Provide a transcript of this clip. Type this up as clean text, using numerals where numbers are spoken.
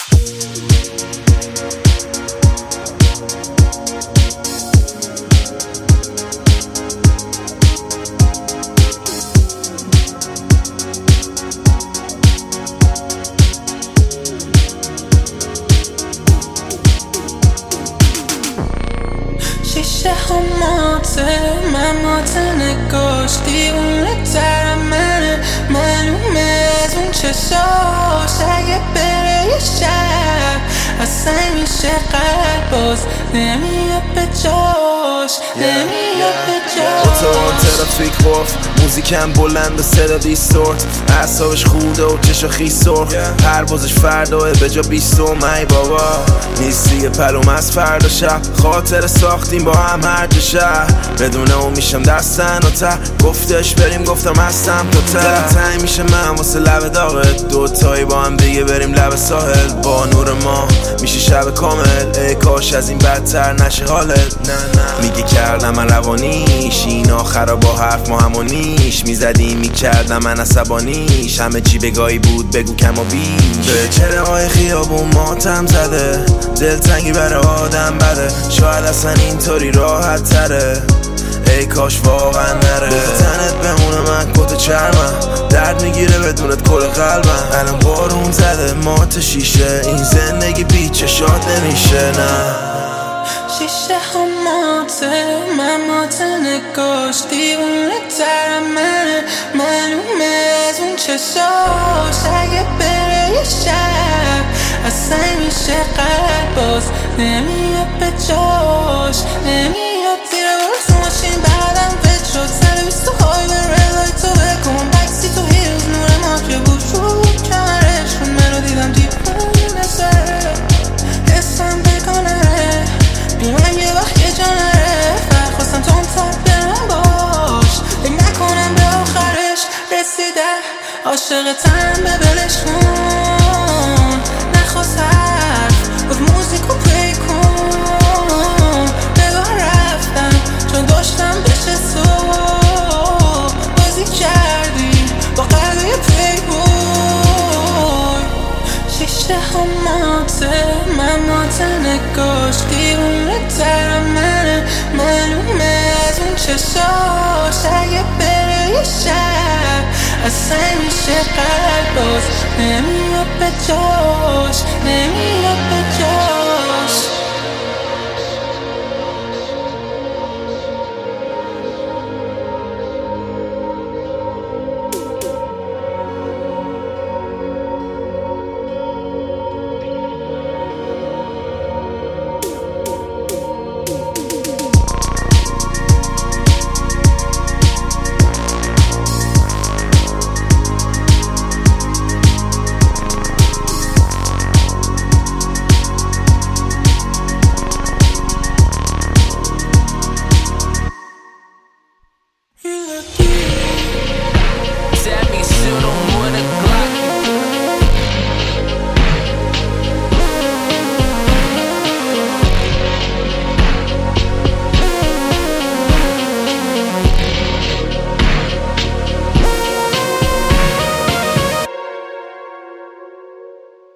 شیشه ها ماته من ماته نگاش دیونه تر منه معلومه از اون چشاش اگه بره یه شب اصلا میشه قلب باز نمیاد به جاش نمیاد به جاش اتوبان ترافیک قفل موزیکم بلند و صدا دیستورت اعصابش خوده و چشا خیس سرخ پروازش فرداه به جا 20 ای بابا نیستی پلوم از فردا شب خاطر ساختیم با هم هر دو شهر بدون اون میشم دستن و ته گفتش بریم گفتم هستم تو ته تنگ میشه من واسه لب داغت دوتایی با هم دیگه بریم لب ساحل با نور ما میشه شب کامل ای کاش از این بدتر نشه حالت میگه کردم من روانیش این آخرا با حرف ما همونیش میزدیم میکردم من عصبانیش همه چی بگاهی بود بگو کم و بیش به چهره های خیابون ماتم زده دلتنگی برای آدم بده شاید اصلا اینطوری راحت تره ای کاش واقعا نره تنت بمونه من کت چرمم درد میگیره بدونت کل قلبم الان بارون زده مات شیشه این زندگی بی چشات نمیشه نه شیشه ها ماته من ماته نگاش دیونه تر منه معلومه از اون چشاش اگه بره یه شب اصلا میشه قلب باز نمیاد به جاش نمیاد زیر برس ماشین بعدم فت شد 120 های به رلای تو بکن بکسی تو هیروز نور مافیا بود شد کمرش کن منو دیدم دیپون نسره حسم بکنه بیمون یه وقت یه جانره فرق خواستم تو اون تر برم باش فکر نکنم به آخرش رسیده عاشقتم به بلش کن نخواست حرف گفت موزیکو پلی کن نگاه رفتم چون داشتم بشه صبح بازی کردی با قلبه پلی بوی شیشه ها ماته من ماته نگاش دیونه تر منه معلومه از اون چشاش اگه بره یه شب اصلا میشه قلب باز نمیاد به جاش